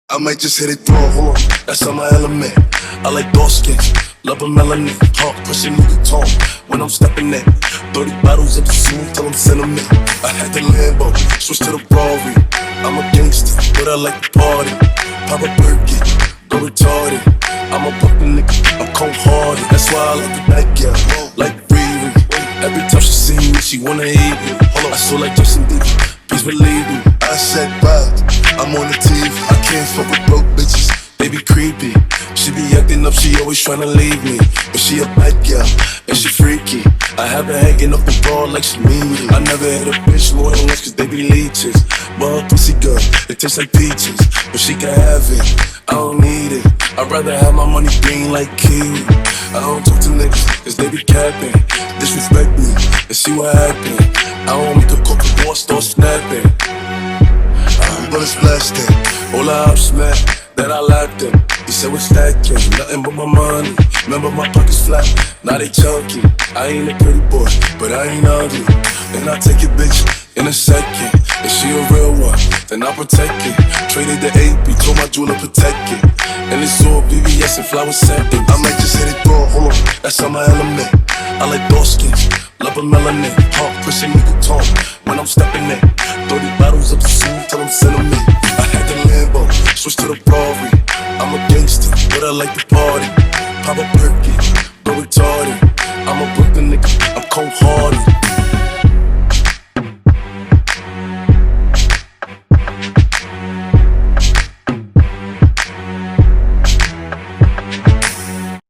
I might just hit it through, hold on, that's on my element. I like dark skins, love a melanin. Heart pushing Louis Vuitton when I'm stepping in. 30 bottles of the scene till I'm sentiment. I had the Lambo, switch to the Rari. I'm a gangster, but I like to party. Pop a Birkin, go retarded. I'm a Brooklyn nigga, I'm cold-hearted. That's why I like the back, yeah, like Riri. Every time she see me, she wanna eat me. Hold on, I so like Justin Bieber, please believe me. I said bye, I'm on the TV. I can't fuck with broke bitches, they be creepy. She be acting up, she always tryna leave me. But she a bad girl, and she freaky. I have her hanging up the ball like she need me. I never hit a bitch more than once cause they be leeches. But her pussy good, it tastes like peaches. But she can have it, I don't need it. I'd rather have my money green like kiwi. I don't talk to niggas cause they be capping. Disrespect me and see what happen. I don't make a cook before I start snapping. But it's blasting, all I smack that I lapped him. He said we're stacking, nothing but my money. Remember my pockets flat, now they chunky. I ain't a pretty boy, but I ain't ugly. And I take your bitch in a second. If she a real one, then I'll protect it. Traded the AP, told my jeweler protect it. And it's all VVS and flower seconds. I might just hit it through, hold on, that's on my element. I like dark skins, love a melanin. Heart pushing Louis Vuitton when I'm stepping in. 30 bottles of the scene till I'm sentiment. I had the Lambo, switch to the Rari. I'm a gangster, but I like to party. Pop a Birkin, go retarded. I'm a Brooklyn nigga, I'm cold-hearted.